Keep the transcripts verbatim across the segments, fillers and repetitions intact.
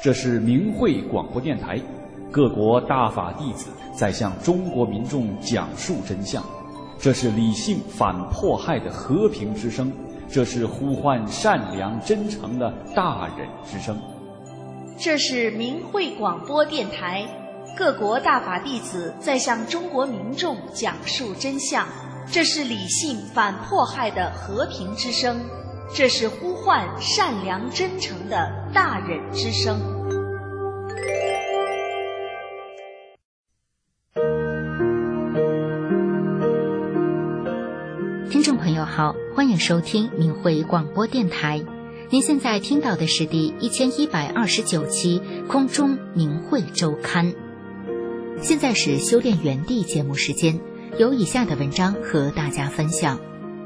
这是明慧广播电台，各国大法弟子在向中国民众讲述真相。这是理性反迫害的和平之声，这是呼唤善良真诚的大忍之声。 这是明慧广播电台，各国大法弟子在向中国民众讲述真相。这是理性反迫害的和平之声，这是呼唤善良真诚的大忍之声。 听众朋友好，欢迎收听明慧广播电台。您现在听到的是第一千一百二十九期空中明慧周刊。现在是修炼园地节目时间，有以下的文章和大家分享。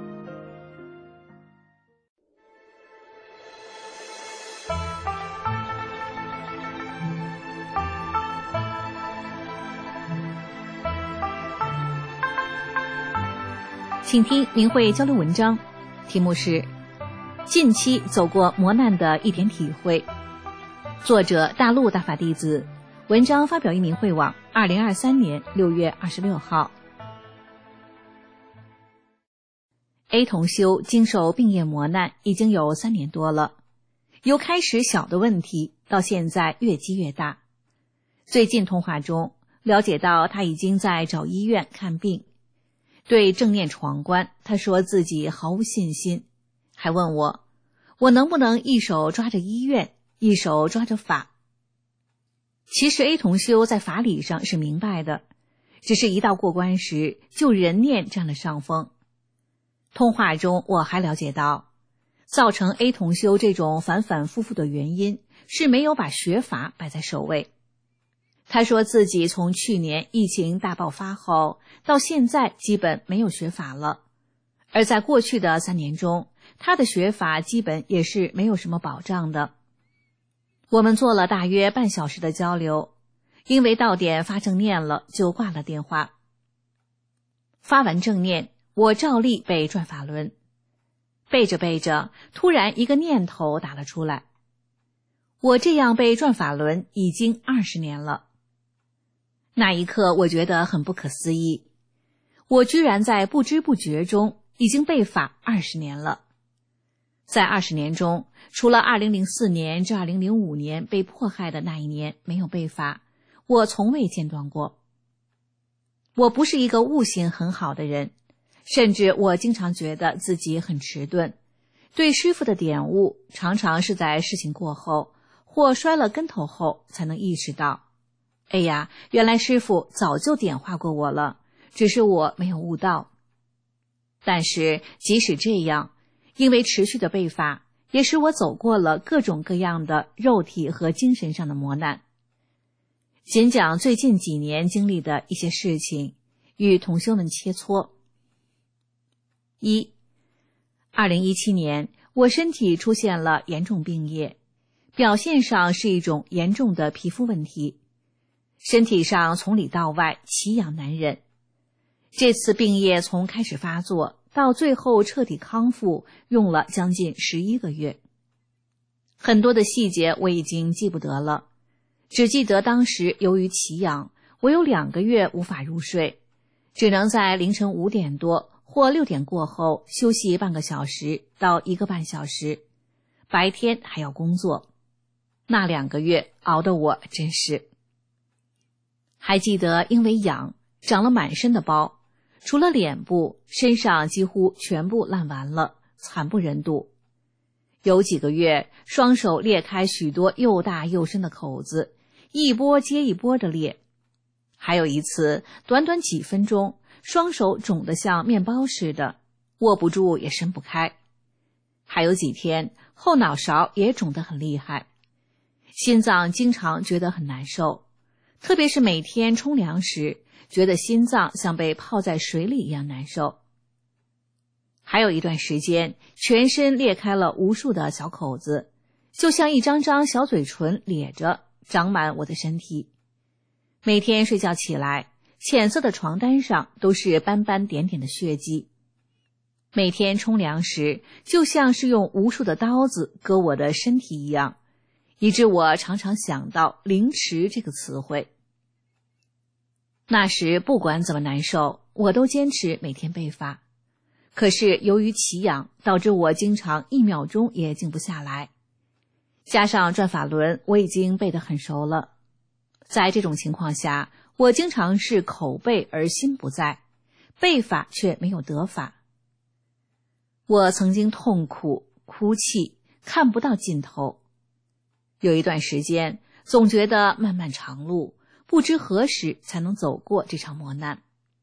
请听明慧交流文章，题目是近期走过磨难的一点体会，作者大陆大法弟子，文章发表于明慧网二零二三年六月二十六号。A 同修经受病业磨难已经有三年多了，由开始小的问题到现在越积越大。最近通话中了解到他已经在找医院看病，对正念闯关，他说自己毫无信心，还问我我能不能一手抓着医院，一手抓着法。其实 A 同修在法理上是明白的，只是一到过关时就人念占了上风。通话中我还了解到，造成 A 同修这种反反复复的原因是没有把学法摆在首位。他说自己从去年疫情大爆发后到现在基本没有学法了，而在过去的三年中，他的学法基本也是没有什么保障的。我们做了大约半小时的交流，因为到点发正念了就挂了电话。发完正念，我照例背转法轮，背着背着，突然一个念头打了出来。我这样背转法轮已经二十年了。那一刻我觉得很不可思议，我居然在不知不觉中已经背法二十年了。在二十年中，除了二零零四年至二零零五年被迫害的那一年没有背法，我从未间断过。我不是一个悟性很好的人，甚至我经常觉得自己很迟钝，对师父的点悟常常是在事情过后或摔了跟头后才能意识到，哎呀，原来师父早就点化过我了，只是我没有悟到。但是即使这样，因为持续的背法，也使我走过了各种各样的肉体和精神上的磨难。仅讲最近几年经历的一些事情，与同修们切磋。一、二零一七年，我身体出现了严重病业，表现上是一种严重的皮肤问题，身体上从里到外奇痒难忍。这次病业从开始发作到最后彻底康复，用了将近十一个月。很多的细节我已经记不得了，只记得当时由于奇痒，我有两个月无法入睡，只能在凌晨五点多或六点过后休息半个小时到一个半小时，白天还要工作。那两个月熬得我真是。还记得因为痒长了满身的包，除了脸部，身上几乎全部烂完了，惨不忍睹。有几个月，双手裂开许多又大又深的口子，一波接一波的裂。还有一次，短短几分钟，双手肿得像面包似的，握不住也伸不开。还有几天，后脑勺也肿得很厉害，心脏经常觉得很难受，特别是每天冲凉时，觉得心脏像被泡在水里一样难受。还有一段时间，全身裂开了无数的小口子，就像一张张小嘴唇咧着，长满我的身体。每天睡觉起来，浅色的床单上都是斑斑点点的血迹。每天冲凉时，就像是用无数的刀子割我的身体一样， 以致我常常想到凌迟这个词汇。那时不管怎么难受，我都坚持每天背法。可是由于奇痒，导致我经常一秒钟也静不下来。加上转法轮，我已经背得很熟了。在这种情况下，我经常是口背而心不在，背法却没有得法。我曾经痛苦、哭泣，看不到尽头。有一段时间，总觉得漫漫长路，不知何时才能走过这场磨难。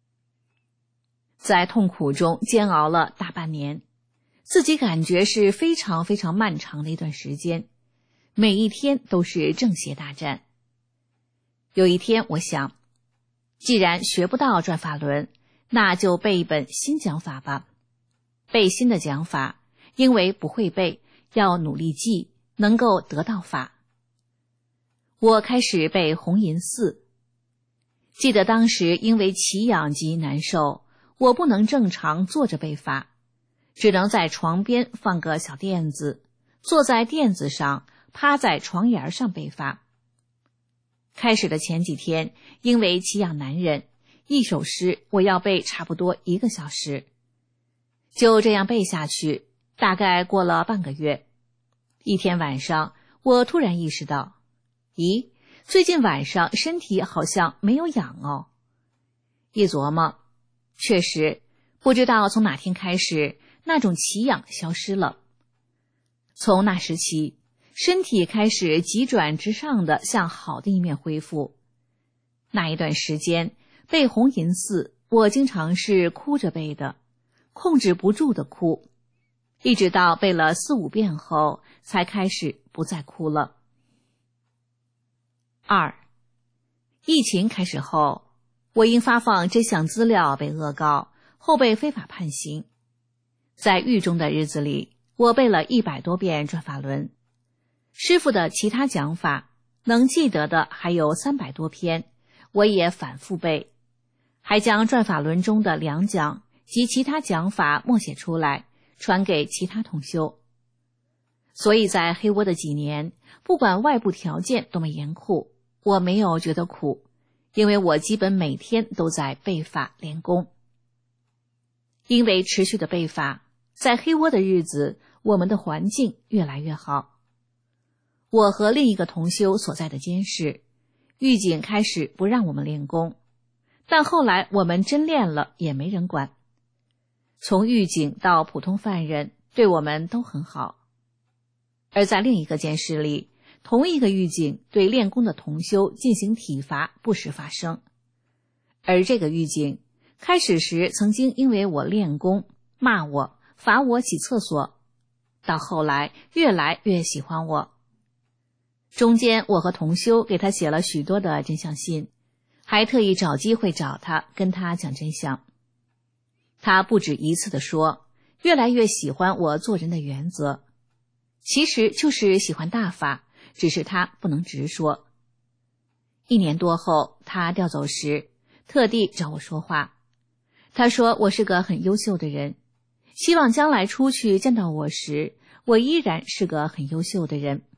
在痛苦中煎熬了大半年，自己感觉是非常非常漫长的一段时间，每一天都是正邪大战。有一天我想，既然学不到转法轮，那就背一本新讲法吧。背新的讲法，因为不会背，要努力记，能够得到法。我开始背红银寺。记得当时因为奇痒极难受，我不能正常坐着背法，只能在床边放个小垫子，坐在垫子上，趴在床沿上背法。开始的前几天，因为奇痒难忍，一首诗我要背差不多一个小时。就这样背下去，大概过了半个月。一天晚上，我突然意识到，咦，最近晚上身体好像没有痒哦。一琢磨，确实，不知道从哪天开始，那种奇痒消失了。从那时起，身体开始急转直上的向好的一面恢复。那一段时间，背红银寺，我经常是哭着背的，控制不住的哭，一直到背了四五遍后，才开始不再哭了。二，疫情开始后，我因发放真相资料被恶告，后被非法判刑。在狱中的日子里，我背了一百多遍转法轮。师父的其他讲法，能记得的还有三百多篇，我也反复背，还将转法轮中的两讲及其他讲法默写出来，传给其他同修。所以在黑窝的几年，不管外部条件多么严酷，我没有觉得苦，因为我基本每天都在背法练功。因为持续的背法，在黑窝的日子，我们的环境越来越好。我和另一个同修所在的监室，狱警开始不让我们练功，但后来我们真练了也没人管。从狱警到普通犯人，对我们都很好。而在另一个监室里，同一个狱警对练功的同修进行体罚不时发生。而这个狱警开始时曾经因为我练功骂我，罚我洗厕所，到后来越来越喜欢我。中间我和同修给他写了许多的真相信，还特意找机会找他，跟他讲真相。他不止一次地说，越来越喜欢我做人的原则，其实就是喜欢大法，只是他不能直说。一年多后，他调走时，特地找我说话。他说我是个很优秀的人，希望将来出去见到我时，我依然是个很优秀的人。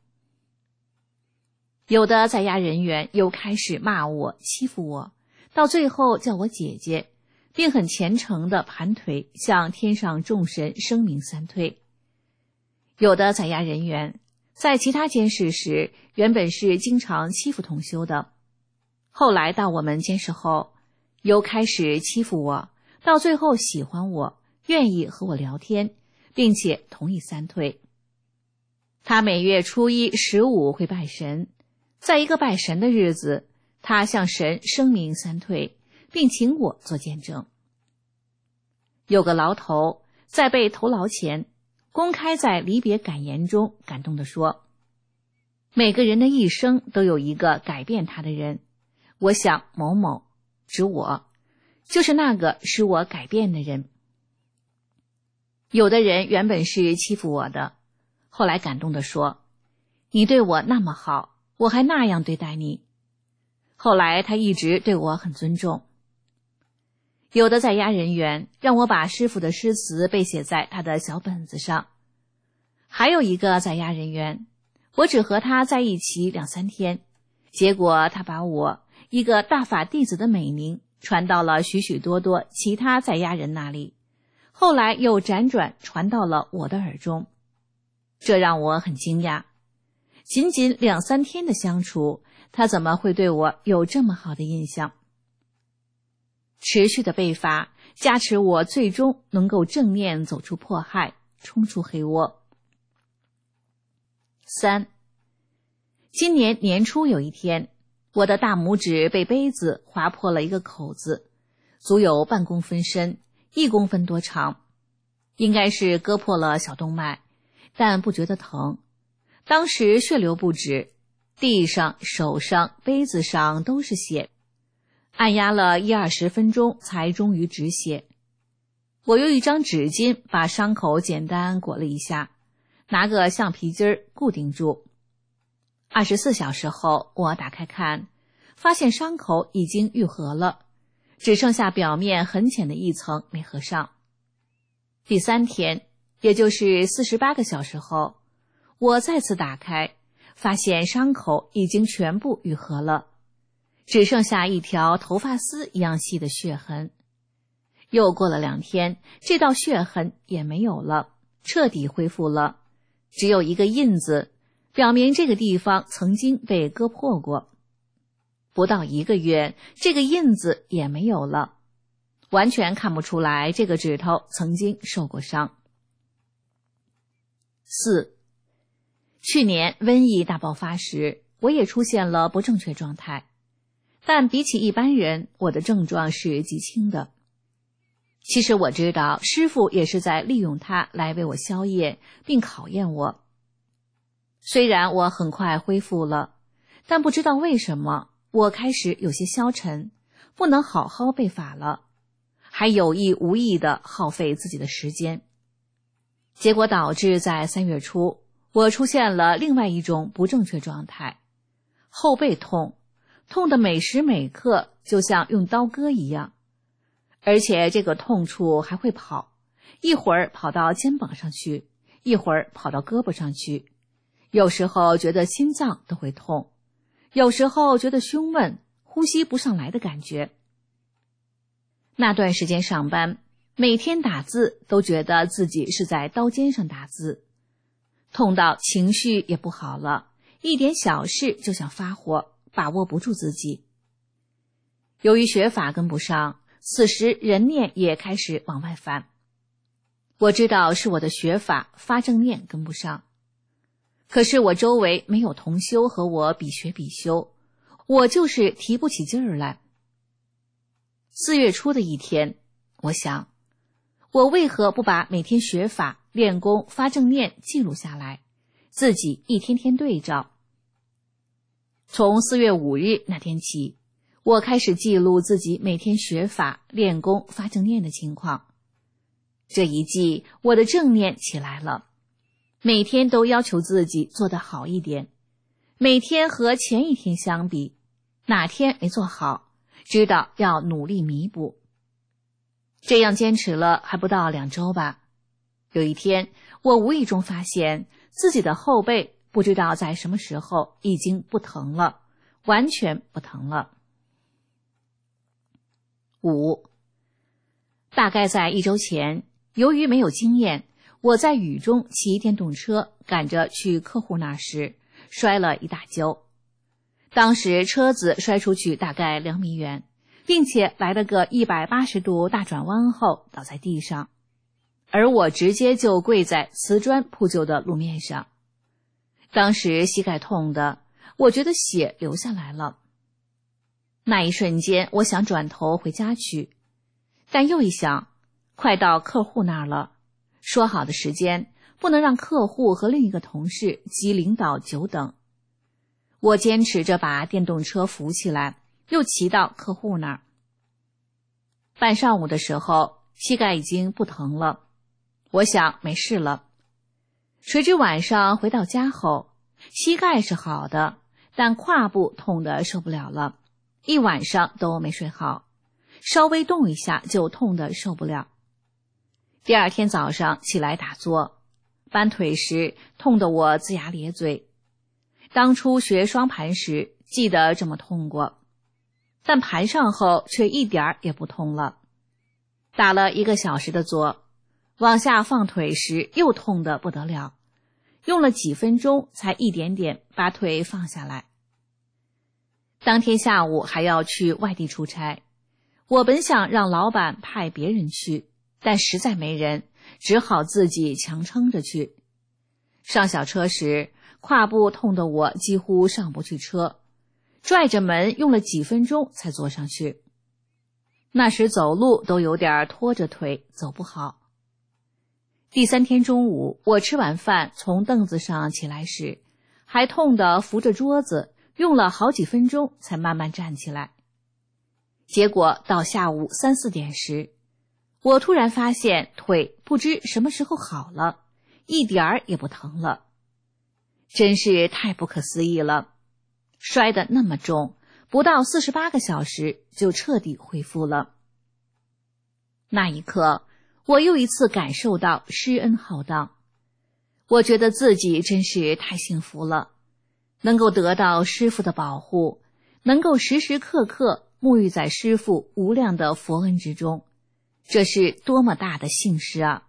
有的在押人员又开始骂我、欺负我，到最后叫我姐姐，并很虔诚地盘腿向天上众神声明三推。有的在押人员在其他监室时，原本是经常欺负同修的，后来到我们监室后，又开始欺负我，到最后喜欢我，愿意和我聊天，并且同意三推。他每月初一、十五会拜神，在一个拜神的日子，他向神声明三退，并请我做见证。有个牢头在被投牢前，公开在离别感言中感动地说，每个人的一生都有一个改变他的人，我想某某，指我，就是那个使我改变的人。有的人原本是欺负我的，后来感动地说，你对我那么好，我还那样对待你。后来他一直对我很尊重。有的在押人员让我把师父的诗词背写在他的小本子上。还有一个在押人员， 我只和他在一起两三天，结果他把我一个大法弟子的美名传到了许许多多其他在押人那里，后来又辗转传到了我的耳中。这让我很惊讶，仅仅两三天的相处，他怎么会对我有这么好的印象？持续的被罚加持我最终能够正面走出迫害，冲出黑窝。三，今年年初有一天，我的大拇指被杯子划破了一个口子，足有半公分深，一公分多长，应该是割破了小动脉，但不觉得疼。当时血流不止，地上、手上、杯子上都是血，按压了一二十分钟才终于止血。我用一张纸巾把伤口简单裹了一下，拿个橡皮筋儿固定住。二十四小时后，我打开看，发现伤口已经愈合了，只剩下表面很浅的一层没合上。第三天，也就是四十八个小时后，我再次打开，发现伤口已经全部愈合了，只剩下一条头发丝一样细的血痕。又过了两天，这道血痕也没有了，彻底恢复了，只有一个印子，表明这个地方曾经被割破过。不到一个月，这个印子也没有了，完全看不出来这个指头曾经受过伤。四，去年瘟疫大爆发时，我也出现了不正确状态，但比起一般人，我的症状是极轻的。其实我知道师父也是在利用它来为我消业并考验我。虽然我很快恢复了，但不知道为什么我开始有些消沉，不能好好背法了，还有意无意地耗费自己的时间。结果导致在三月初，我出现了另外一种不正确状态，后背痛，痛得每时每刻就像用刀割一样，而且这个痛处还会跑，一会儿跑到肩膀上去，一会儿跑到胳膊上去，有时候觉得心脏都会痛，有时候觉得胸闷，呼吸不上来的感觉。那段时间上班，每天打字都觉得自己是在刀尖上打字，痛到情绪也不好了，一点小事就想发火，把握不住自己。由于学法跟不上，此时人念也开始往外翻。我知道是我的学法发正念跟不上，可是我周围没有同修和我比学比修，我就是提不起劲儿来。四月初的一天，我想，我为何不把每天学法、练功、发正念记录下来，自己一天天对照。从四月五日那天起，我开始记录自己每天学法、练功、发正念的情况。这一记，我的正念起来了，每天都要求自己做得好一点，每天和前一天相比，哪天没做好，知道要努力弥补。这样坚持了还不到两周吧。有一天，我无意中发现自己的后背不知道在什么时候已经不疼了，完全不疼了。五，大概在一周前，由于没有经验，我在雨中骑电动车赶着去客户那时，摔了一大跤。当时车子摔出去大概两米远，并且来了个一百八十度大转弯后倒在地上，而我直接就跪在瓷砖铺就的路面上。当时膝盖痛的，我觉得血流下来了。那一瞬间，我想转头回家去，但又一想，快到客户那儿了，说好的时间不能让客户和另一个同事及领导久等。我坚持着把电动车扶起来，又骑到客户那儿。半上午的时候，膝盖已经不疼了，我想没事了。谁知晚上回到家后，膝盖是好的，但胯部痛得受不了了，一晚上都没睡好，稍微动一下就痛得受不了。第二天早上起来打坐，搬腿时痛得我龇牙咧嘴， 当初学双盘时记得这么痛过，但盘上后却一点儿也不痛了。打了一个小时的坐，往下放腿时又痛得不得了，用了几分钟才一点点把腿放下来。当天下午还要去外地出差，我本想让老板派别人去，但实在没人，只好自己强撑着去。上小车时，胯部痛得我几乎上不去车，拽着门用了几分钟才坐上去。那时走路都有点拖着腿，走不好。第三天中午，我吃完饭从凳子上起来时，还痛得扶着桌子，用了好几分钟才慢慢站起来。结果到下午三四点时，我突然发现腿不知什么时候好了，一点儿也不疼了。真是太不可思议了，摔得那么重，不到四十八个小时就彻底恢复了。那一刻，我又一次感受到施恩浩荡。我觉得自己真是太幸福了，能够得到师父的保护，能够时时刻刻沐浴在师父无量的佛恩之中，这是多么大的幸事啊！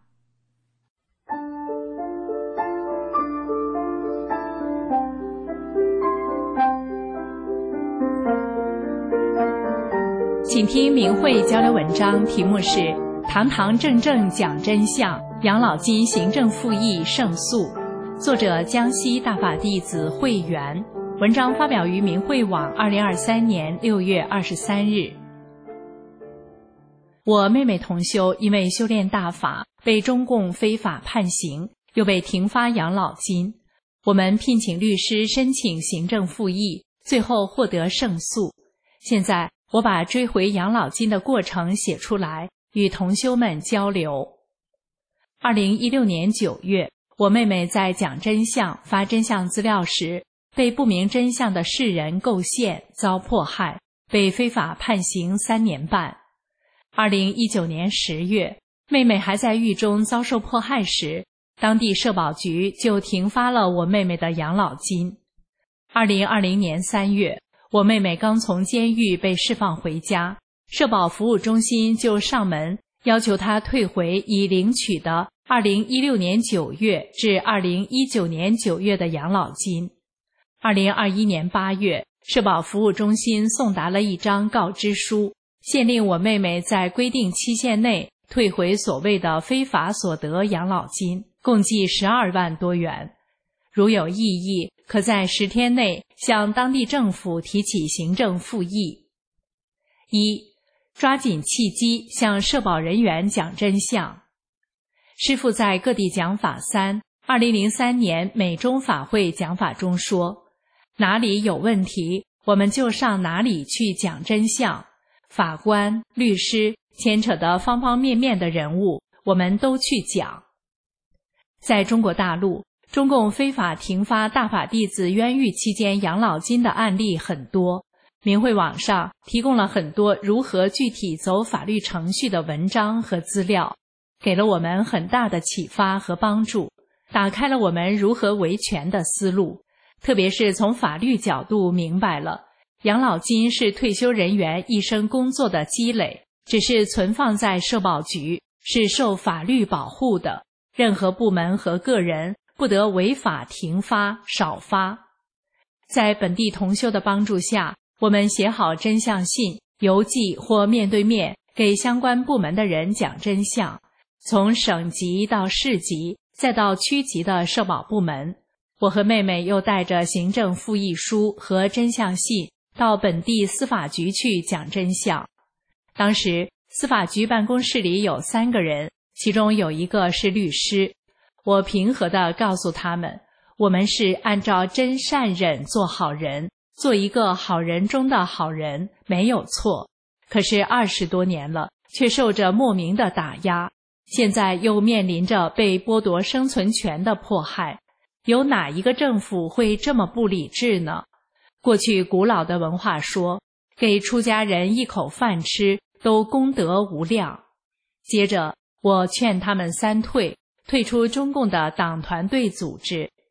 请听明慧交流文章，题目是《堂堂正正讲真相：养老金行政复议胜诉》，作者江西大法弟子慧圆。文章发表于明慧网二零二三年六月二十三日。我妹妹同修因为修炼大法，被中共非法判刑，又被停发养老金。我们聘请律师申请行政复议，最后获得胜诉。现在我把追回养老金的过程写出来，与同修们交流。二零一六年九月，我妹妹在讲真相发真相资料时，被不明真相的世人构陷，遭迫害，被非法判刑三年半。二零一九年十月，妹妹还在狱中遭受迫害时，当地社保局就停发了我妹妹的养老金。二零二零年三月，我妹妹刚从监狱被释放回家，社保服务中心就上门要求她退回已领取的二零一六年九月至二零一九年九月的养老金。二零二一年八月，社保服务中心送达了一张告知书，限令我妹妹在规定期限内退回所谓的非法所得养老金，共计十二万多元。如有异议，可在十天内向当地政府提起行政复议。一、抓紧契机向社保人员讲真相。师父在各地讲法三二零零三年美中法会讲法中说，哪里有问题，我们就上哪里去讲真相。法官、律师牵扯的方方面面的人物，我们都去讲。在中国大陆，中共非法停发大法弟子冤狱期间养老金的案例很多，明慧网上提供了很多如何具体走法律程序的文章和资料，给了我们很大的启发和帮助，打开了我们如何维权的思路，特别是从法律角度明白了养老金是退休人员一生工作的积累，只是存放在社保局，是受法律保护的，任何部门和个人不得违法停发、少发。在本地同修的帮助下，我们写好真相信，邮寄或面对面给相关部门的人讲真相，从省级到市级，再到区级的社保部门。我和妹妹又带着行政复议书和真相信到本地司法局去讲真相。当时司法局办公室里有三个人，其中有一个是律师。我平和地告诉他们，我们是按照真善忍做好人，做一个好人中的好人，没有错。可是二十多年了，却受着莫名的打压，现在又面临着被剥夺生存权的迫害。有哪一个政府会这么不理智呢？过去古老的文化说，给出家人一口饭吃，都功德无量。接着，我劝他们三退，退出中共的党团队组织。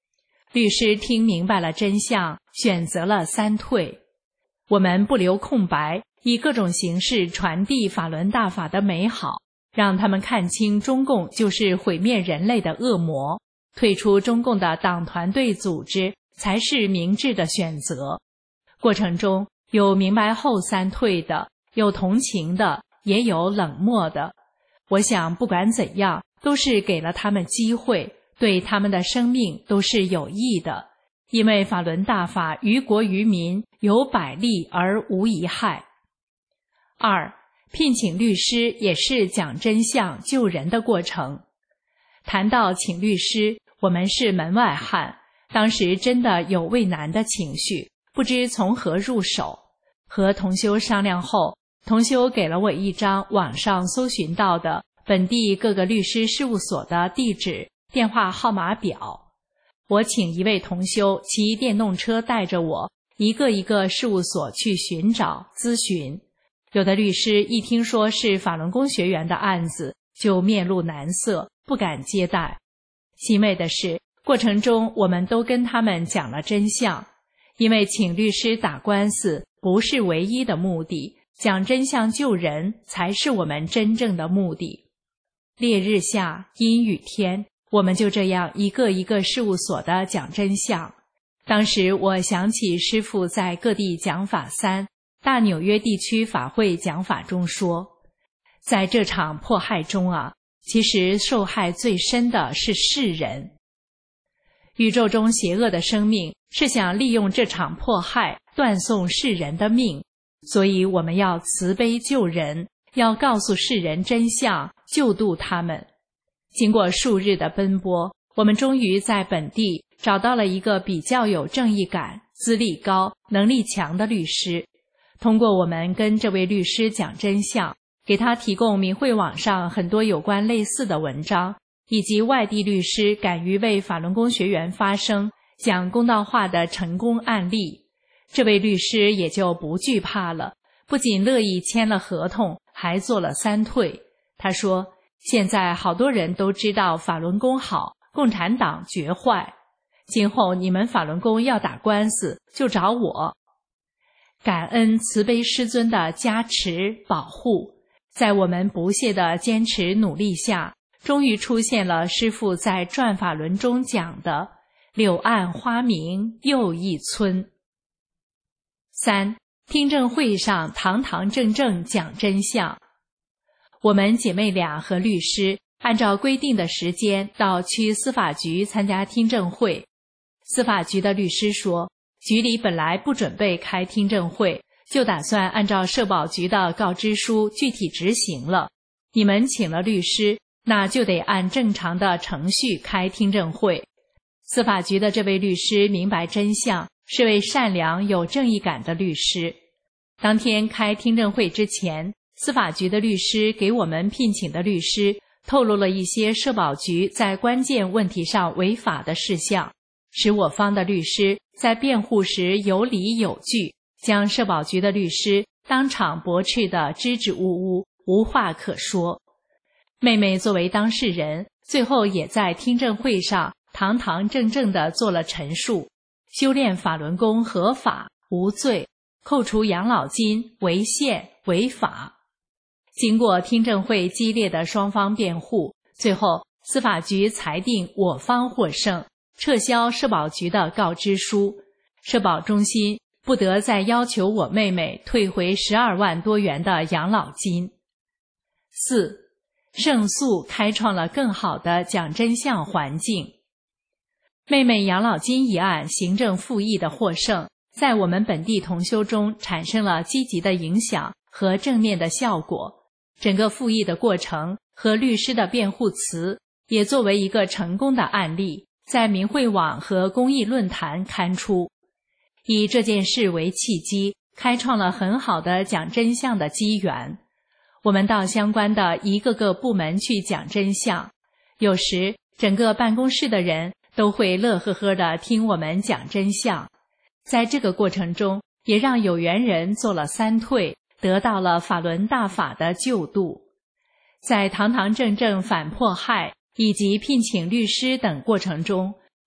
律师听明白了真相，选择了三退。我们不留空白，以各种形式传递法轮大法的美好，让他们看清中共就是毁灭人类的恶魔，退出中共的党团队组织才是明智的选择。过程中有明白后三退的，有同情的，也有冷漠的。我想不管怎样，都是给了他们机会，对他们的生命都是有益的，因为法轮大法于国于民有百利而无一害。二，聘请律师也是讲真相救人的过程。谈到请律师，我们是门外汉，当时真的有畏难的情绪，不知从何入手。和同修商量后，同修给了我一张网上搜寻到的本地各个律师事务所的地址、电话号码表。我请一位同修骑电动车带着我，一个一个事务所去寻找咨询。有的律师一听说是法轮功学员的案子，就面露难色，不敢接待。欣慰的是，过程中我们都跟他们讲了真相，因为请律师打官司不是唯一的目的，讲真相救人才是我们真正的目的。烈日下，阴雨天，我们就这样一个一个事务所的讲真相。当时我想起师父在各地讲法三大纽约地区法会讲法中说，在这场迫害中啊，其实受害最深的是世人。宇宙中邪恶的生命是想利用这场迫害断送世人的命，所以我们要慈悲救人，要告诉世人真相，救度他们。经过数日的奔波，我们终于在本地找到了一个比较有正义感、资历高、能力强的律师。通过我们跟这位律师讲真相，给他提供明慧网上很多有关类似的文章，以及外地律师敢于为法轮功学员发声、讲公道话的成功案例，这位律师也就不惧怕了，不仅乐意签了合同，还做了三退。他说，现在好多人都知道法轮功好，共产党绝坏，今后你们法轮功要打官司就找我。感恩慈悲师尊的加持保护，在我们不懈的坚持努力下，终于出现了师父在转法轮中讲的柳暗花明又一村。三，听证会上堂堂正正讲真相。我们姐妹俩和律师按照规定的时间到区司法局参加听证会。司法局的律师说，局里本来不准备开听证会，就打算按照社保局的告知书具体执行了。你们请了律师，那就得按正常的程序开听证会。司法局的这位律师明白真相，是位善良有正义感的律师。当天开听证会之前，司法局的律师给我们聘请的律师透露了一些社保局在关键问题上违法的事项，使我方的律师在辩护时有理有据，将社保局的律师当场驳斥得支支吾吾，无话可说。妹妹作为当事人，最后也在听证会上堂堂正正地做了陈述，修炼法轮功合法无罪，扣除养老金违宪违法。经过听证会激烈的双方辩护，最后司法局裁定我方获胜，撤销社保局的告知书，社保中心不得再要求我妹妹退回十二万多元的养老金。四，胜诉开创了更好的讲真相环境。妹妹养老金一案行政复议的获胜，在我们本地同修中产生了积极的影响和正面的效果。整个复议的过程和律师的辩护词也作为一个成功的案例，在明慧网和公益论坛刊出。以这件事为契机，开创了很好的讲真相的机缘。我们到相关的一个个部门去讲真相，有时整个办公室的人都会乐呵呵地听我们讲真相。在这个过程中，也让有缘人做了三退，得到了法轮大法的救度。在堂堂正正反迫害以及聘请律师等过程中，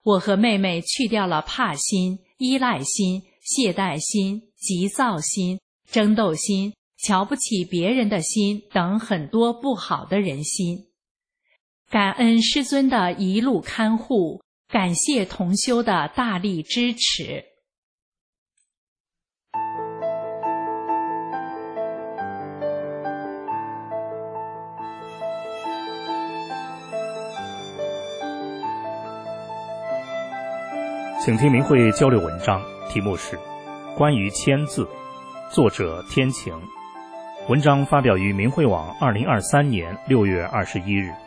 我和妹妹去掉了怕心、依赖心、懈怠心、急躁心、争斗心、瞧不起别人的心等很多不好的人心。感恩师尊的一路看护，感谢同修的大力支持。 请听明慧交流文章，题目是《关于签字》，作者天晴。文章发表于明慧网二零二三年六月二十一日。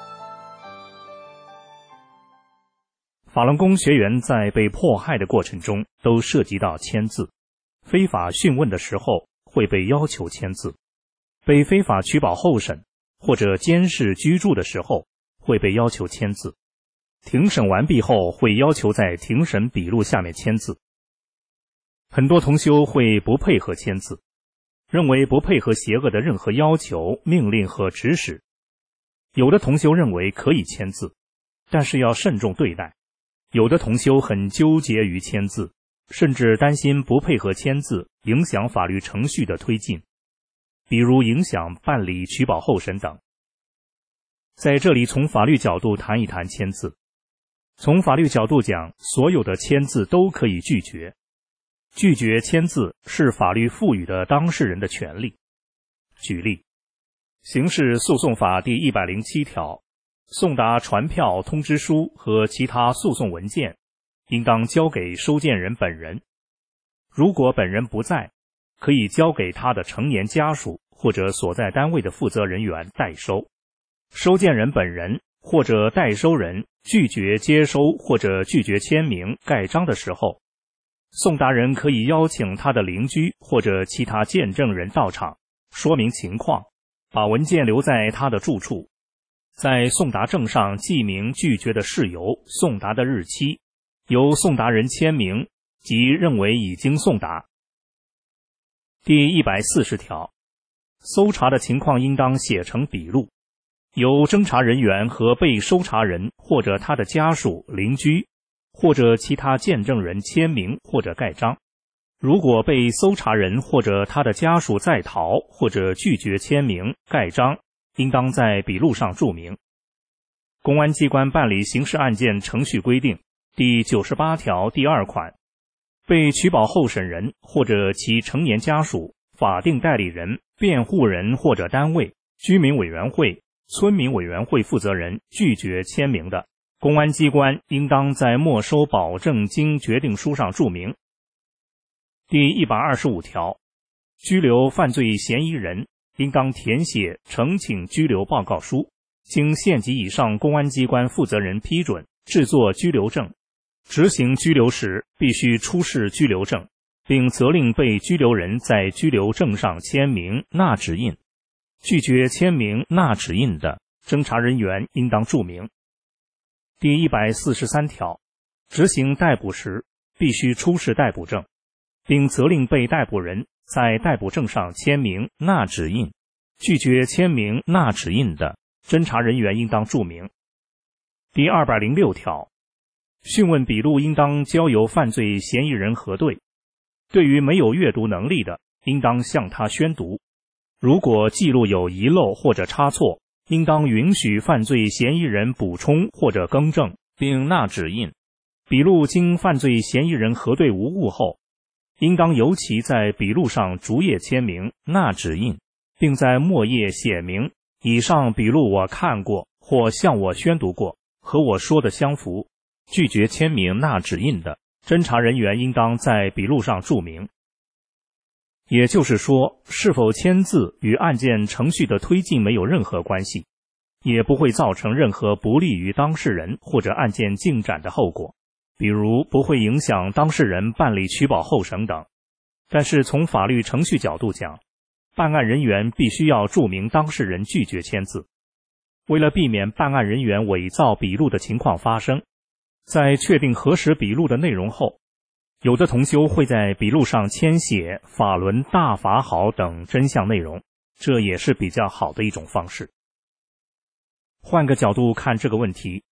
法轮功学员在被迫害的过程中都涉及到签字，非法讯问的时候会被要求签字，被非法取保候审或者监视居住的时候会被要求签字，庭审完毕后会要求在庭审笔录下面签字。很多同修会不配合签字，认为不配合邪恶的任何要求、命令和指使。有的同修认为可以签字，但是要慎重对待。有的同修很纠结于签字，甚至担心不配合签字影响法律程序的推进，比如影响办理取保候审等。在这里从法律角度谈一谈签字。从法律角度讲，所有的签字都可以拒绝。拒绝签字是法律赋予的当事人的权利。举例，刑事诉讼法第一百零七条，送达传票、通知书和其他诉讼文件，应当交给收件人本人。如果本人不在，可以交给他的成年家属或者所在单位的负责人员代收。收件人本人或者代收人拒绝接收或者拒绝签名、盖章的时候，送达人可以邀请他的邻居或者其他见证人到场，说明情况，把文件留在他的住处，在送达证上记明拒绝的事由、送达的日期，由送达人签名即认为已经送达。第一百四十条，搜查的情况应当写成笔录，由侦查人员和被搜查人或者他的家属、邻居或者其他见证人签名或者盖章。如果被搜查人或者他的家属在逃或者拒绝签名、盖章，应当在笔录上注明。公安机关办理刑事案件程序规定第九十八条第二款，被取保候审人或者其成年家属、法定代理人、辩护人或者单位、居民委员会、村民委员会负责人拒绝签名的，公安机关应当在没收保证金决定书上注明。第一百二十五条，拘留犯罪嫌疑人应当填写呈请拘留报告书，经县级以上公安机关负责人批准，制作拘留证。执行拘留时必须出示拘留证，并责令被拘留人在拘留证上签名、捺指印。拒绝签名、捺指印的，侦查人员应当注明。第一百四十三条，执行逮捕时必须出示逮捕证，并责令被逮捕人在逮捕证上签名、捺指印。拒绝签名、捺指印的，侦查人员应当注明。第二百零六条，讯问笔录应当交由犯罪嫌疑人核对，对于没有阅读能力的，应当向他宣读。如果记录有遗漏或者差错，应当允许犯罪嫌疑人补充或者更正，并捺指印。笔录经犯罪嫌疑人核对无误后，应当由其在笔录上逐页签名、捺指印，并在末页写明以上笔录我看过或向我宣读过，和我说的相符。拒绝签名、捺指印的，侦查人员应当在笔录上注明。也就是说，是否签字与案件程序的推进没有任何关系，也不会造成任何不利于当事人或者案件进展的后果，比如不会影响当事人办理取保候审等。但是从法律程序角度讲，办案人员必须要注明当事人拒绝签字。为了避免办案人员伪造笔录的情况发生，在确定核实笔录的内容后，有的同修会在笔录上签写法轮大法好等真相内容，这也是比较好的一种方式。换个角度看这个问题，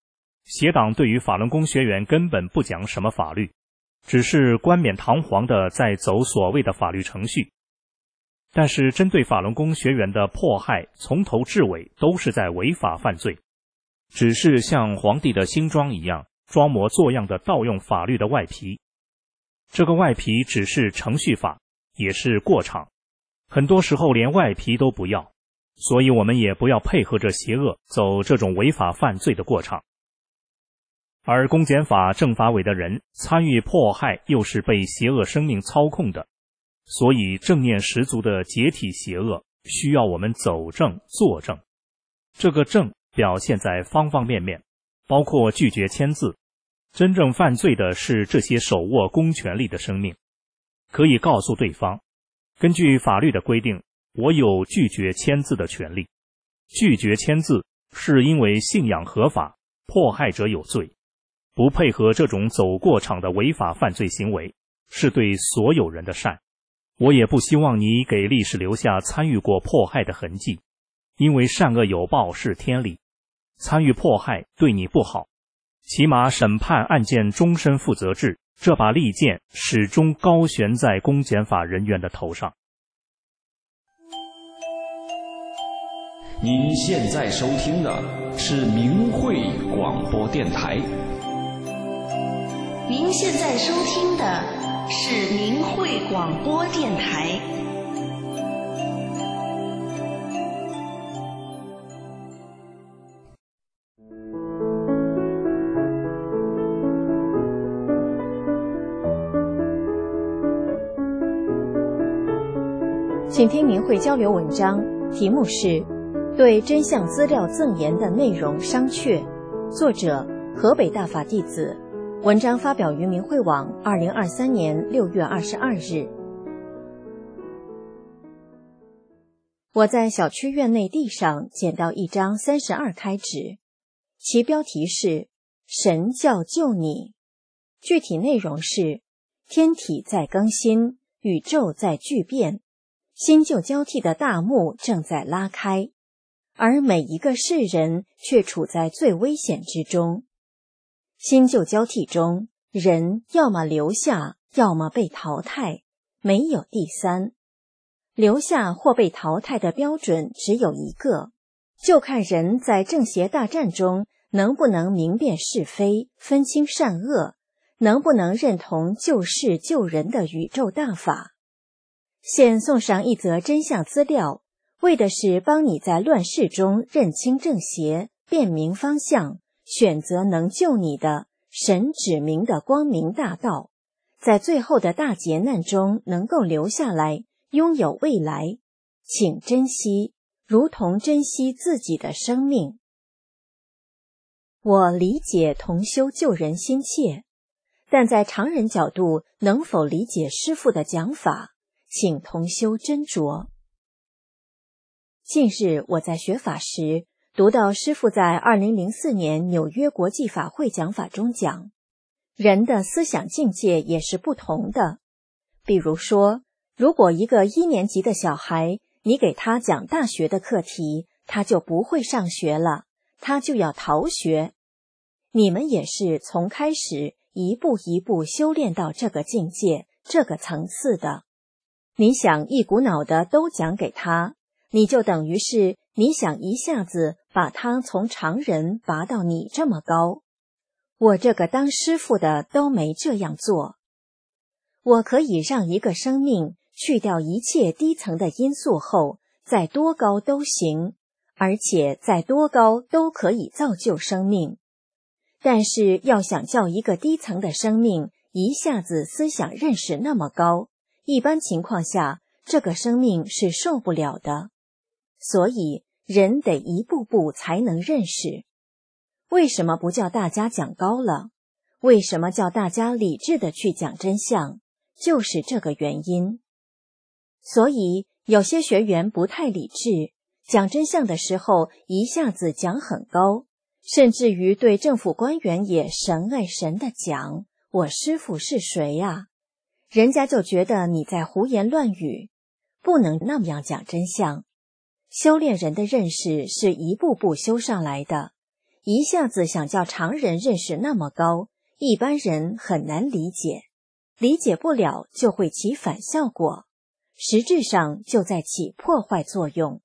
邪党对于法轮功学员根本不讲什么法律，只是冠冕堂皇的在走所谓的法律程序。但是针对法轮功学员的迫害，从头至尾都是在违法犯罪，只是像皇帝的新装一样，装模作样的盗用法律的外皮。这个外皮只是程序法，也是过场，很多时候连外皮都不要，所以我们也不要配合着邪恶走这种违法犯罪的过场。而公检法政法委的人参与迫害，又是被邪恶生命操控的，所以正念十足的解体邪恶，需要我们走正做正。这个正表现在方方面面，包括拒绝签字。真正犯罪的是这些手握公权力的生命，可以告诉对方，根据法律的规定，我有拒绝签字的权利。拒绝签字是因为信仰合法，迫害者有罪。不配合这种走过场的违法犯罪行为，是对所有人的善。我也不希望你给历史留下参与过迫害的痕迹，因为善恶有报是天理，参与迫害对你不好。起码审判案件终身负责制，这把利剑始终高悬在公检法人员的头上。 您现在收听的是明慧广播电台。 您现在收听的是明慧广播电台。 请听明慧交流文章，题目是对真相资料赠言的内容商榷，作者河北大法弟子，文章发表于明慧网二零二三年六月二十二日。我在小区院内地上捡到一张三十二开纸，其标题是神教救你，具体内容是天体在更新，宇宙在巨变，新旧交替的大幕正在拉开，而每一个世人却处在最危险之中。新旧交替中，人要么留下，要么被淘汰，没有第三。留下或被淘汰的标准只有一个，就看人在正邪大战中能不能明辨是非，分清善恶，能不能认同救世救人的宇宙大法。现送上一则真相资料，为的是帮你在乱世中认清正邪，辨明方向，选择能救你的神指明的光明大道，在最后的大劫难中能够留下来，拥有未来，请珍惜，如同珍惜自己的生命。我理解同修救人心切，但在常人角度能否理解师父的讲法，请同修斟酌。近日我在学法时，读到师父在二零零四年纽约国际法会讲法中讲，人的思想境界也是不同的。比如说，如果一个一年级的小孩，你给他讲大学的课题，他就不会上学了，他就要逃学。你们也是从开始一步一步修炼到这个境界，这个层次的。你想一股脑的都讲给他，你就等于是你想一下子把他从常人拔到你这么高。我这个当师父的都没这样做。我可以让一个生命去掉一切低层的因素后，再多高都行，而且再多高都可以造就生命。但是要想叫一个低层的生命一下子思想认识那么高，一般情况下，这个生命是受不了的。所以，人得一步步才能认识。为什么不叫大家讲高了？为什么叫大家理智的去讲真相？就是这个原因。所以，有些学员不太理智，讲真相的时候一下子讲很高，甚至于对政府官员也神爱神的讲，我师父是谁啊？人家就觉得你在胡言乱语，不能那么样讲真相。修炼人的认识是一步步修上来的， 一下子想叫常人认识那么高，一般人很难理解，理解不了就会起反效果，实质上就在起破坏作用。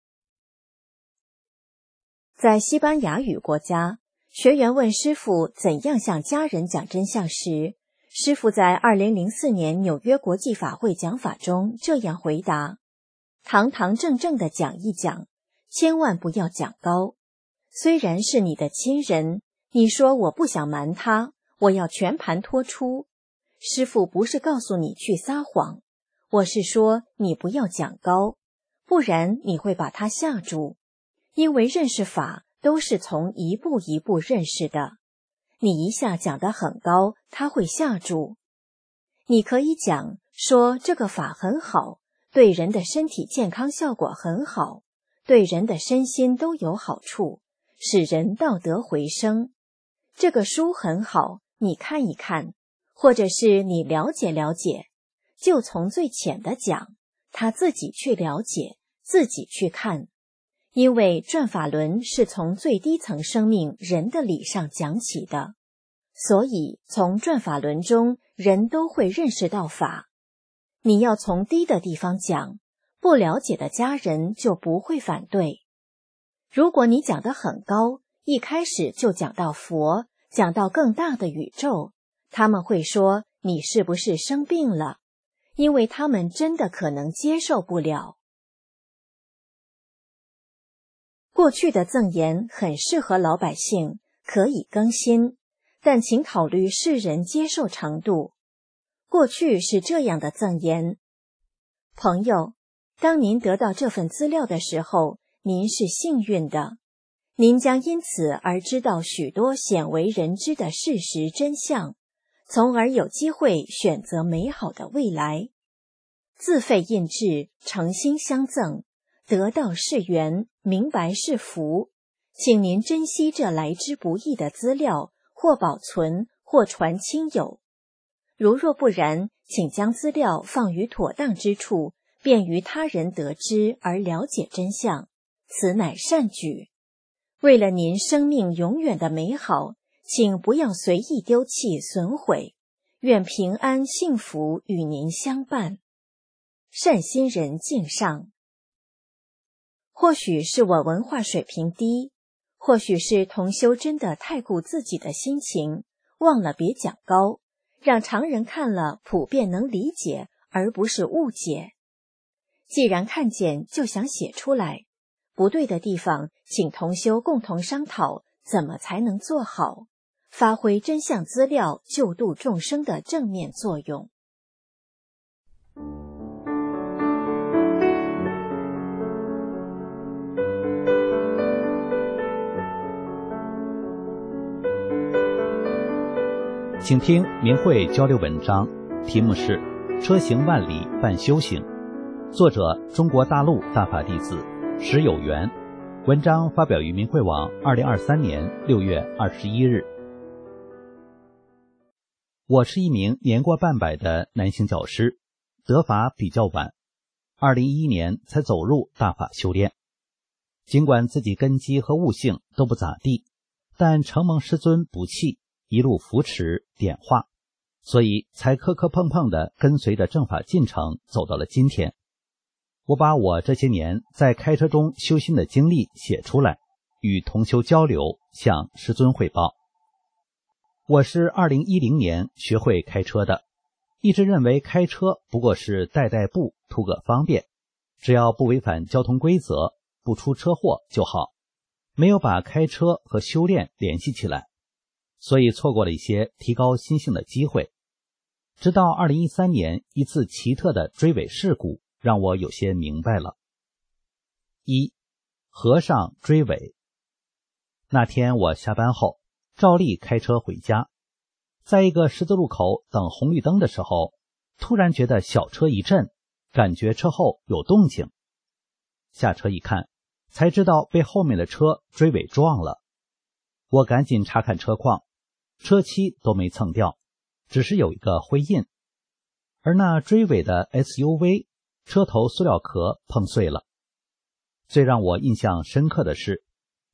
在西班牙语国家，学员问师父怎样向家人讲真相时，师父在二零零四年纽约国际法会讲法中这样回答：堂堂正正地讲一讲，千万不要讲高。虽然是你的亲人，你说我不想瞒他，我要全盘托出，师父不是告诉你去撒谎，我是说你不要讲高，不然你会把他吓住。因为认识法都是从一步一步认识的，你一下讲得很高，他会吓住。你可以讲说这个法很好，对人的身体健康效果很好，对人的身心都有好处，使人道德回升。这个书很好，你看一看，或者是你了解了解，就从最浅的讲，他自己去了解，自己去看。因为转法轮是从最低层生命人的理上讲起的，所以从转法轮中人都会认识到法。你要从低的地方讲，不了解的家人就不会反对。如果你讲得很高，一开始就讲到佛，讲到更大的宇宙，他们会说你是不是生病了？因为他们真的可能接受不了。过去的赠言很适合老百姓，可以更新，但请考虑世人接受程度。过去是这样的赠言：朋友，当您得到这份资料的时候，您是幸运的，您将因此而知道许多鲜为人知的事实真相，从而有机会选择美好的未来。自费印制，诚心相赠，得道是缘，明白是福，请您珍惜这来之不易的资料，或保存，或传亲友。如若不然，请将资料放于妥当之处，便于他人得知而了解真相，此乃善举。为了您生命永远的美好，请不要随意丢弃损毁，愿平安幸福与您相伴。善心人敬上。或许是我文化水平低，或许是同修真的太顾自己的心情，忘了别讲高，让常人看了普遍能理解，而不是误解。既然看见就想写出来，不对的地方请同修共同商讨怎么才能做好，发挥真相资料救度众生的正面作用。 请听明慧交流文章，题目是《车行万里伴修行》，作者中国大陆大法弟子石有缘，文章发表于明慧网二零二三年六月二十一日。我是一名年过半百的男性教师，得法比较晚，二零一一年才走入大法修炼。尽管自己根基和悟性都不咋地，但承蒙师尊不弃，一路扶持点化，所以才磕磕碰碰地跟随着正法进程走到了今天。我把我这些年在开车中修心的经历写出来，与同修交流，向师尊汇报。我是二零一零年学会开车的，一直认为开车不过是代代步，图个方便，只要不违反交通规则，不出车祸就好，没有把开车和修炼联系起来，所以错过了一些提高心性的机会。直到二零一三年一次奇特的追尾事故，让我有些明白了。一，和尚追尾。那天我下班后照例开车回家，在一个十字路口等红绿灯的时候，突然觉得小车一震，感觉车后有动静。下车一看，才知道被后面的车追尾撞了。我赶紧查看车况，车漆都没蹭掉，只是有一个灰印。而那追尾的 S U V 车头塑料壳碰碎了。最让我印象深刻的是，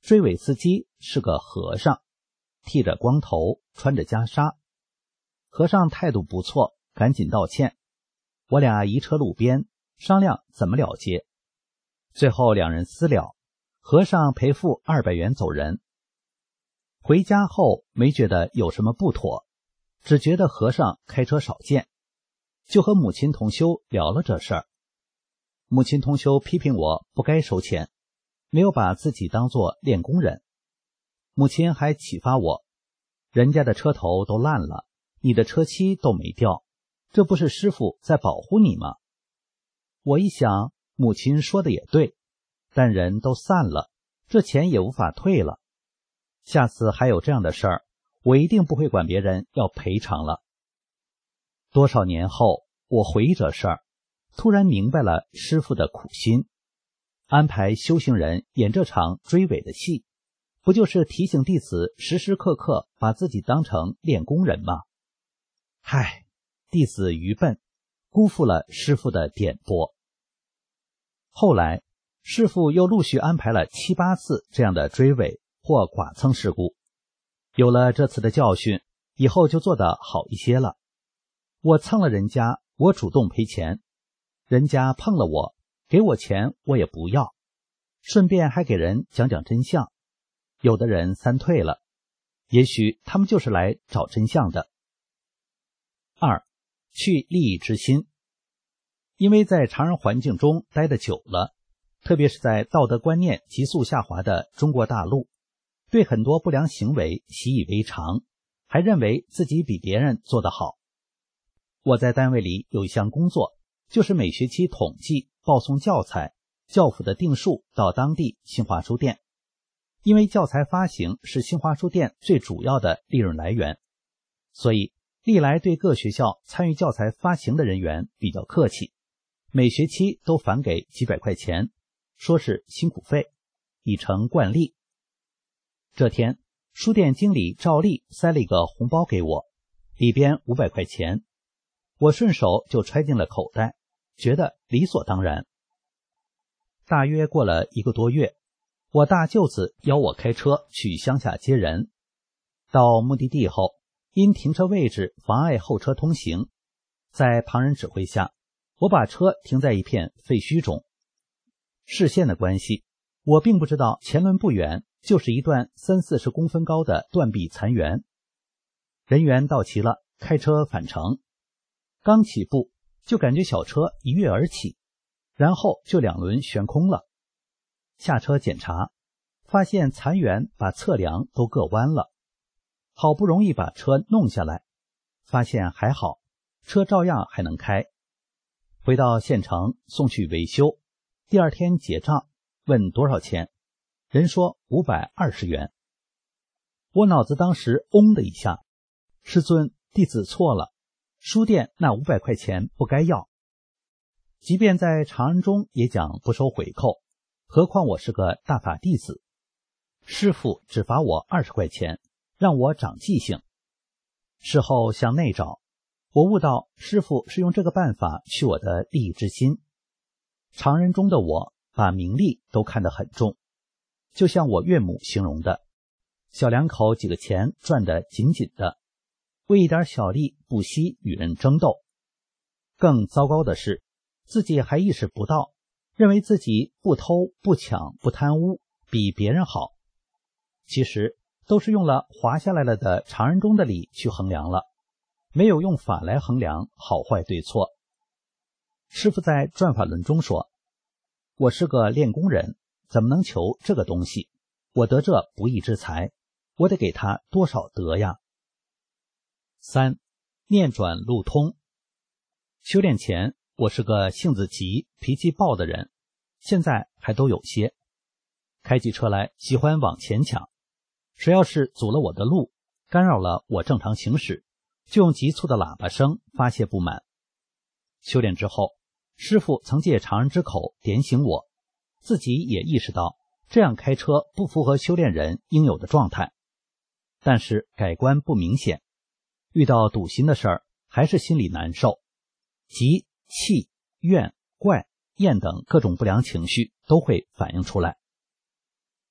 追尾司机是个和尚，剃着光头，穿着袈裟。和尚态度不错，赶紧道歉。我俩移车路边，商量怎么了结。最后两人私了，和尚赔付二百元走人。回家后没觉得有什么不妥，只觉得和尚开车少见，就和母亲同修聊了这事儿。母亲同修批评我不该收钱，没有把自己当作练功人。母亲还启发我，人家的车头都烂了，你的车漆都没掉，这不是师父在保护你吗？我一想，母亲说的也对，但人都散了，这钱也无法退了。下次还有这样的事儿，我一定不会管别人要赔偿了。多少年后，我回忆这事儿，突然明白了师父的苦心，安排修行人演这场追尾的戏，不就是提醒弟子时时刻刻把自己当成练功人吗？唉，弟子愚笨，辜负了师父的点拨。后来，师父又陆续安排了七八次这样的追尾或剐蹭事故，有了这次的教训，以后就做得好一些了。我蹭了人家，我主动赔钱；人家碰了我，给我钱我也不要，顺便还给人讲讲真相。有的人三退了，也许他们就是来找真相的。二，去利益之心。因为在常人环境中待得久了，特别是在道德观念急速下滑的中国大陆，对很多不良行为习以为常，还认为自己比别人做得好。我在单位里有一项工作，就是每学期统计报送教材，教辅的订数到当地新华书店。因为教材发行是新华书店最主要的利润来源，所以历来对各学校参与教材发行的人员比较客气，每学期都返给几百块钱，说是辛苦费，已成惯例。这天，书店经理照例塞了一个红包给我，里边五百块钱，我顺手就揣进了口袋，觉得理所当然。大约过了一个多月，我大舅子邀我开车去乡下接人。到目的地后，因停车位置妨碍后车通行，在旁人指挥下，我把车停在一片废墟中。视线的关系，我并不知道前轮不远就是一段三四十公分高的断壁残垣。人员到齐了，开车返程。刚起步，就感觉小车一跃而起，然后就两轮悬空了。下车检查，发现残垣把侧梁都硌弯了。好不容易把车弄下来，发现还好，车照样还能开。回到县城送去维修，第二天结账，问多少钱，人说五百二十元。我脑子当时嗡的一下，师尊，弟子错了，书店那五百块钱不该要。即便在长安中也讲不收回扣，何况我是个大法弟子。师父只罚我二十块钱，让我长记性。事后向内找，我悟到师父是用这个办法去我的利益之心。常人中的我把名利都看得很重，就像我岳母形容的，小两口几个钱赚得紧紧的，为一点小利不惜与人争斗。更糟糕的是，自己还意识不到，认为自己不偷不抢不贪污比别人好，其实都是用了滑下来了的常人中的理去衡量了，没有用法来衡量好坏对错。师父在转法轮中说，我是个练功人，怎么能求这个东西？我得这不义之财，我得给他多少德呀？三，念转路通。修炼前，我是个性子急、脾气暴的人，现在还都有些。开起车来喜欢往前抢，谁要是阻了我的路，干扰了我正常行驶，就用急促的喇叭声发泄不满。修炼之后，师父曾借常人之口点醒我，自己也意识到这样开车不符合修炼人应有的状态，但是改观不明显，遇到堵心的事儿还是心里难受，急、气、怨、怪、厌等各种不良情绪都会反映出来。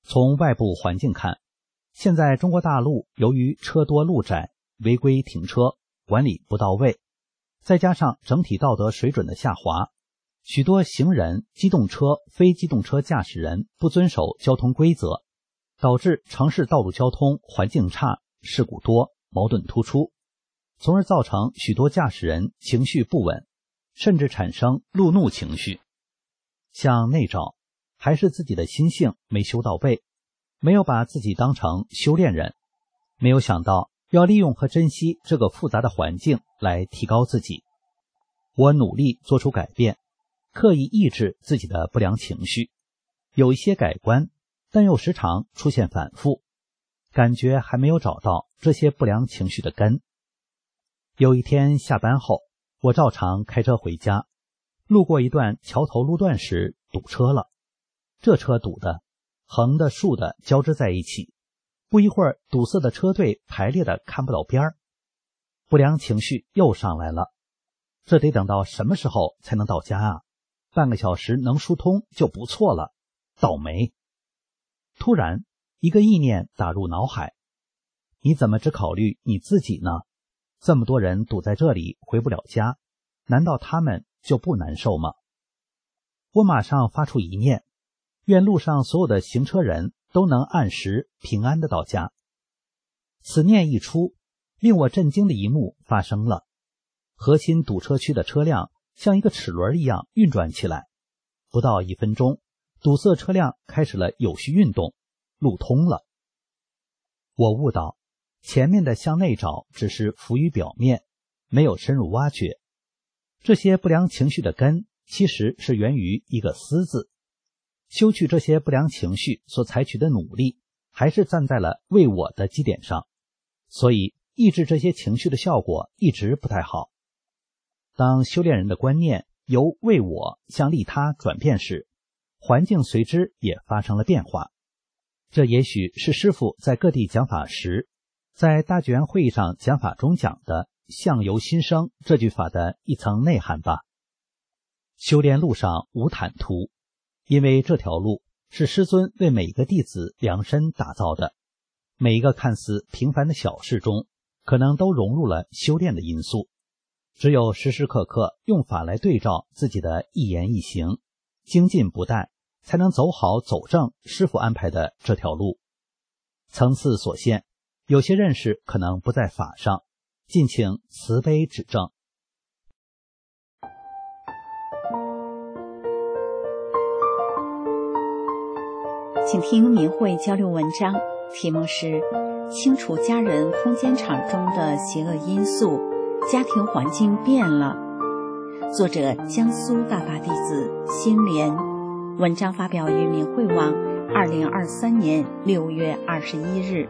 从外部环境看，现在中国大陆由于车多路窄、违规停车、管理不到位，再加上整体道德水准的下滑，许多行人、机动车、非机动车驾驶人不遵守交通规则，导致城市道路交通环境差、事故多、矛盾突出，从而造成许多驾驶人情绪不稳，甚至产生路怒情绪。像内找，还是自己的心性没修到位，没有把自己当成修炼人，没有想到要利用和珍惜这个复杂的环境来提高自己。我努力做出改变，刻意抑制自己的不良情绪，有一些改观，但又时常出现反复，感觉还没有找到这些不良情绪的根。有一天下班后，我照常开车回家，路过一段桥头路段时堵车了。这车堵的横的竖的交织在一起，不一会儿堵塞的车队排列的看不到边儿，不良情绪又上来了。这得等到什么时候才能到家啊？半个小时能疏通就不错了，倒霉。突然一个意念打入脑海，你怎么只考虑你自己呢？这么多人堵在这里回不了家，难道他们就不难受吗？我马上发出一念，愿路上所有的行车人都能按时平安的到家。此念一出，令我震惊的一幕发生了。核心堵车区的车辆像一个齿轮一样运转起来，不到一分钟，堵塞车辆开始了有序运动，路通了。我悟到，前面的向内找只是浮于表面，没有深入挖掘。这些不良情绪的根其实是源于一个思字。修去这些不良情绪所采取的努力，还是站在了为我的基点上，所以抑制这些情绪的效果一直不太好。当修炼人的观念由为我向利他转变时，环境随之也发生了变化。这也许是师父在各地讲法时，在大觉园会议上讲法中讲的相由心生这句法的一层内涵吧。修炼路上无坦途，因为这条路是师尊为每个弟子量身打造的，每一个看似平凡的小事中，可能都融入了修炼的因素。只有时时刻刻用法来对照自己的一言一行，精进不怠，才能走好走正师父安排的这条路。层次所限，有些认识可能不在法上，敬请慈悲指正。 请听明慧交流文章，题目是清除家人空间场中的邪恶因素，家庭环境变了。作者江苏大法弟子心莲，文章发表于明慧网二零二三年六月二十一日。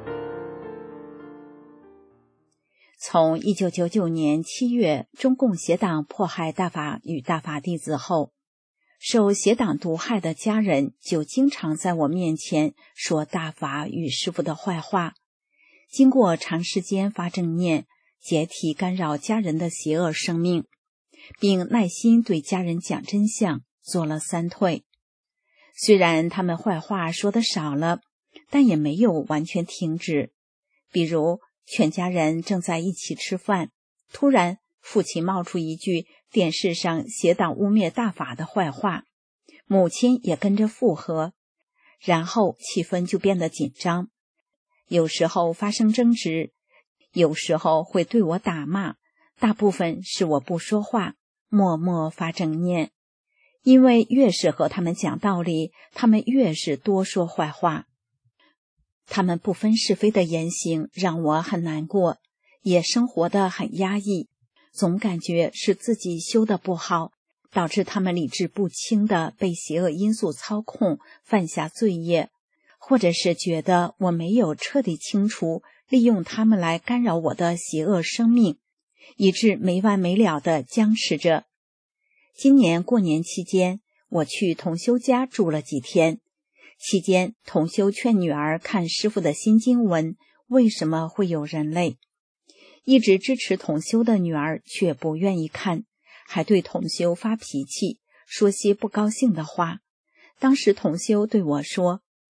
从一九九九年七月中共邪党迫害大法与大法弟子后，受邪党毒害的家人就经常在我面前说大法与师父的坏话。经过长时间发正念，解体干扰家人的邪恶生命，并耐心对家人讲真相，做了三退。虽然他们坏话说得少了，但也没有完全停止。比如全家人正在一起吃饭，突然父亲冒出一句电视上邪党污蔑大法的坏话，母亲也跟着附和，然后气氛就变得紧张。有时候发生争执，有时候会对我打骂，大部分是我不说话，默默发正念。因为越是和他们讲道理，他们越是多说坏话。他们不分是非的言行让我很难过，也生活得很压抑，总感觉是自己修得不好，导致他们理智不清地被邪恶因素操控，犯下罪业，或者是觉得我没有彻底清除利用他们来干扰我的邪恶生命，以致没完没了地僵持着。今年过年期间，我去同修家住了几天。期间，同修劝女儿看师父的新经文，为什么会有人类？一直支持同修的女儿却不愿意看，还对同修发脾气，说些不高兴的话。当时同修对我说，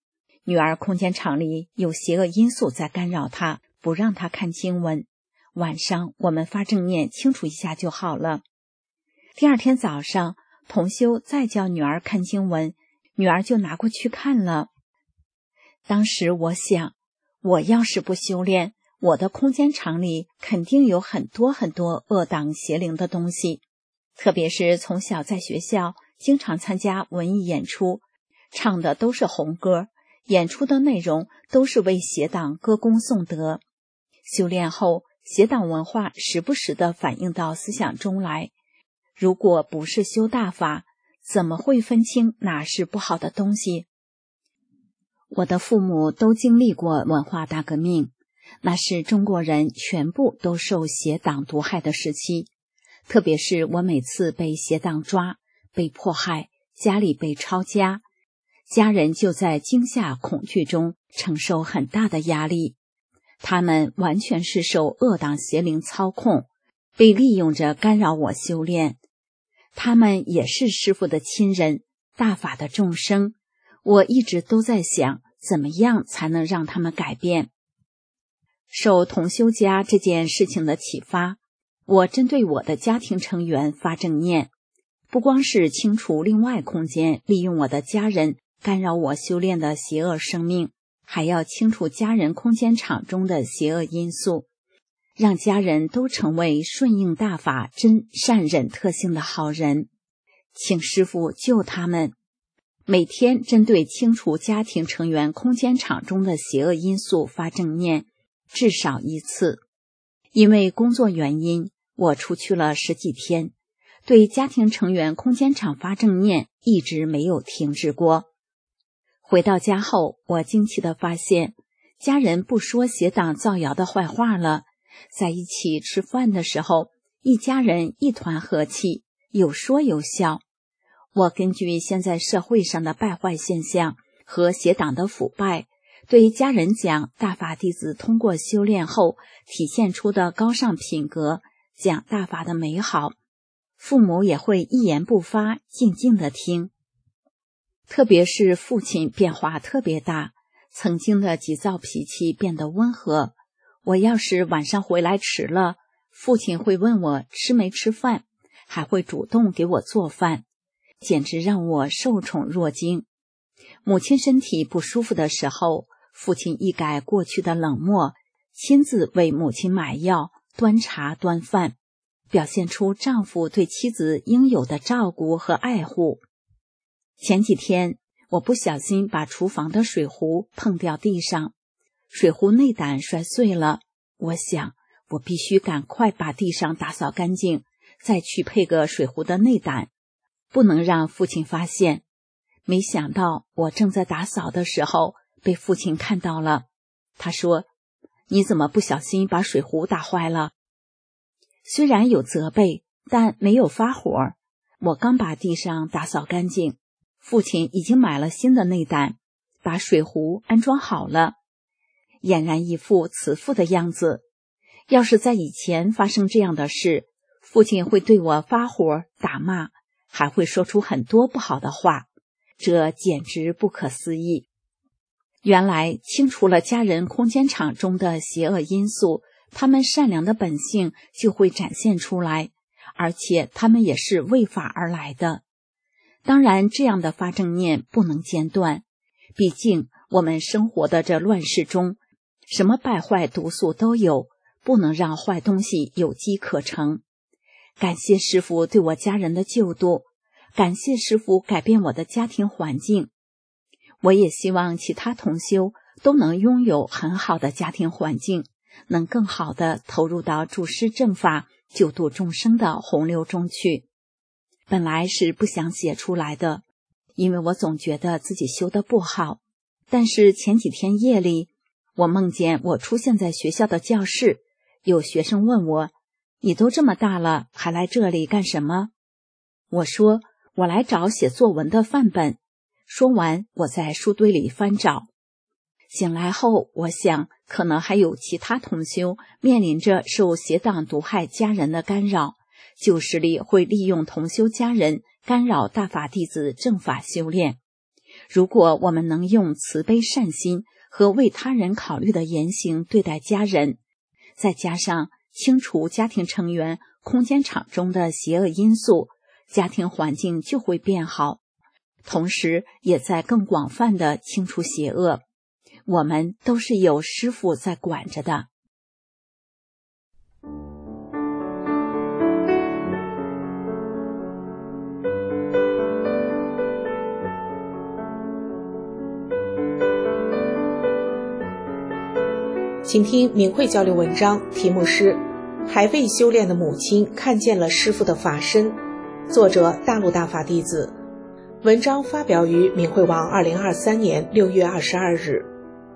女儿空间场里有邪恶因素在干扰她，不让她看经文。晚上我们发正念清除一下就好了。第二天早上，同修再叫女儿看经文，女儿就拿过去看了。当时我想，我要是不修炼，我的空间场里肯定有很多很多恶党邪灵的东西，特别是从小在学校经常参加文艺演出，唱的都是红歌，演出的内容都是为邪党歌功颂德。修炼后，邪党文化时不时地反映到思想中来。如果不是修大法，怎么会分清哪是不好的东西？我的父母都经历过文化大革命，那是中国人全部都受邪党毒害的时期。特别是我每次被邪党抓，被迫害，家里被抄家，家人就在惊吓恐惧中承受很大的压力。他们完全是受恶党邪灵操控，被利用着干扰我修炼。他们也是师父的亲人，大法的众生。我一直都在想，怎么样才能让他们改变。受同修家这件事情的启发，我针对我的家庭成员发正念，不光是清除另外空间利用我的家人干扰我修炼的邪恶生命，还要清除家人空间场中的邪恶因素，让家人都成为顺应大法真善忍特性的好人。请师父救他们。每天针对清除家庭成员空间场中的邪恶因素发正念，至少一次。因为工作原因，我出去了十几天，对家庭成员空间场发正念一直没有停止过。回到家后，我惊奇地发现，家人不说邪党造谣的坏话了，在一起吃饭的时候，一家人一团和气，有说有笑。我根据现在社会上的败坏现象和邪党的腐败，对家人讲大法弟子通过修炼后体现出的高尚品格，讲大法的美好，父母也会一言不发，静静地听。特别是父亲变化特别大，曾经的急躁脾气变得温和。我要是晚上回来迟了，父亲会问我吃没吃饭，还会主动给我做饭，简直让我受宠若惊。母亲身体不舒服的时候，父亲一改过去的冷漠，亲自为母亲买药、端茶端饭，表现出丈夫对妻子应有的照顾和爱护。前几天我不小心把厨房的水壶碰掉地上，水壶内胆摔碎了。我想我必须赶快把地上打扫干净，再去配个水壶的内胆，不能让父亲发现。没想到我正在打扫的时候被父亲看到了，他说：“你怎么不小心把水壶打坏了？”虽然有责备，但没有发火。我刚把地上打扫干净，父亲已经买了新的内胆，把水壶安装好了，俨然一副慈父的样子。要是在以前发生这样的事，父亲会对我发火打骂，还会说出很多不好的话，这简直不可思议。原来清除了家人空间场中的邪恶因素，他们善良的本性就会展现出来，而且他们也是为法而来的。当然，这样的发正念不能间断，毕竟我们生活的这乱世中，什么败坏毒素都有，不能让坏东西有机可乘。感谢师父对我家人的救度，感谢师父改变我的家庭环境。我也希望其他同修都能拥有很好的家庭环境，能更好地投入到助师正法、救度众生的洪流中去。本来是不想写出来的，因为我总觉得自己修得不好。但是前几天夜里，我梦见我出现在学校的教室，有学生问我：“你都这么大了，还来这里干什么？”我说：“我来找写作文的范本。”说完，我在书堆里翻找。醒来后，我想可能还有其他同修面临着受邪党毒害家人的干扰，旧势力会利用同修家人干扰大法弟子正法修炼。 如果我们能用慈悲善心和为他人考虑的言行对待家人，再加上清除家庭成员空间场中的邪恶因素，家庭环境就会变好，同时也在更广泛地清除邪恶。我们都是有师父在管着的。 请听明慧交流文章，题目是还未修炼的母亲看见了师父的法身，作者大陆大法弟子。文章发表于明慧网二零二三年六月二十二日。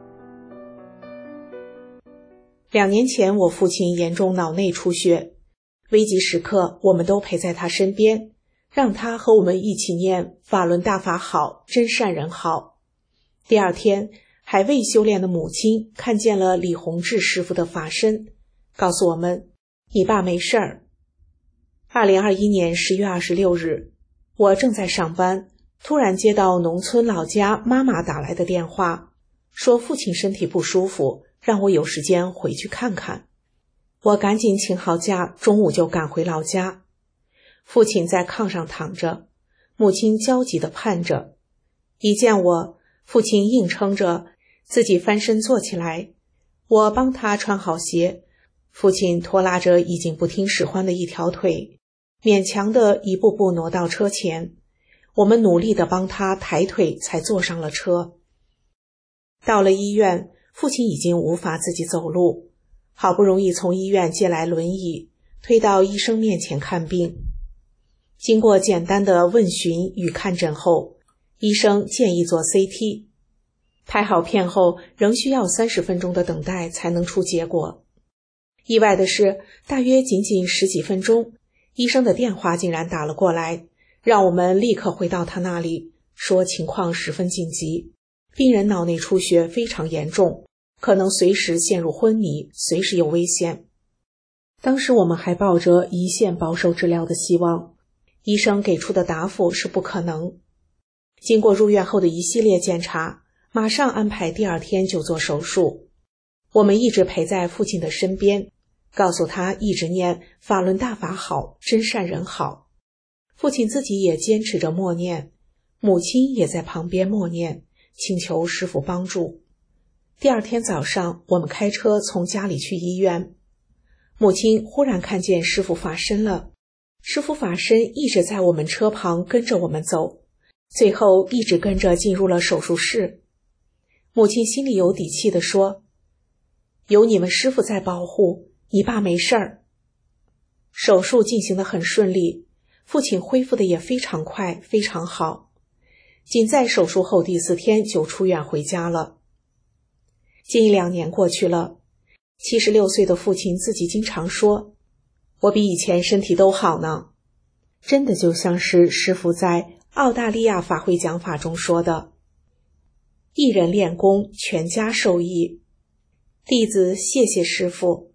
两年前我父亲严重脑内出血，危急时刻我们都陪在他身边，让他和我们一起念法轮大法好，真善人好。第二天，还未修炼的母亲看见了李洪志师父的法身，告诉我们，你爸没事儿。二零二一年十月二十六日，我正在上班，突然接到农村老家妈妈打来的电话，说父亲身体不舒服，让我有时间回去看看。我赶紧请好假，中午就赶回老家。父亲在炕上躺着，母亲焦急地盼着。一见我，父亲硬撑着自己翻身坐起来，我帮他穿好鞋，父亲拖拉着已经不听使唤的一条腿，勉强地一步步挪到车前。我们努力地帮他抬腿，才坐上了车。到了医院，父亲已经无法自己走路，好不容易从医院借来轮椅，推到医生面前看病。经过简单的问询与看诊后，医生建议做 C T。拍好片后，仍需要三十分钟的等待才能出结果。意外的是，大约仅仅十几分钟，医生的电话竟然打了过来，让我们立刻回到他那里，说情况十分紧急，病人脑内出血非常严重，可能随时陷入昏迷，随时有危险。当时我们还抱着一线保守治疗的希望，医生给出的答复是不可能。经过入院后的一系列检查，马上安排第二天就做手术。我们一直陪在父亲的身边，告诉他一直念法轮大法好，真善人好。父亲自己也坚持着默念，母亲也在旁边默念，请求师父帮助。第二天早上，我们开车从家里去医院，母亲忽然看见师父法身了，师父法身一直在我们车旁跟着我们走，最后一直跟着进入了手术室。母亲心里有底气地说，有你们师父在保护，你爸没事儿。手术进行得很顺利，父亲恢复的也非常快，非常好。仅在手术后第四天就出院回家了。近两年过去了，七十六岁的父亲自己经常说，我比以前身体都好呢。真的就像是师父在澳大利亚法会讲法中说的，一人练功，全家受益。弟子谢谢师父。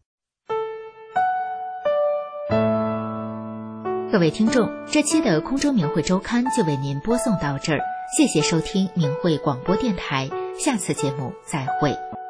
各位听众，这期的空中明慧周刊就为您播送到这儿，谢谢收听明慧广播电台，下次节目再会。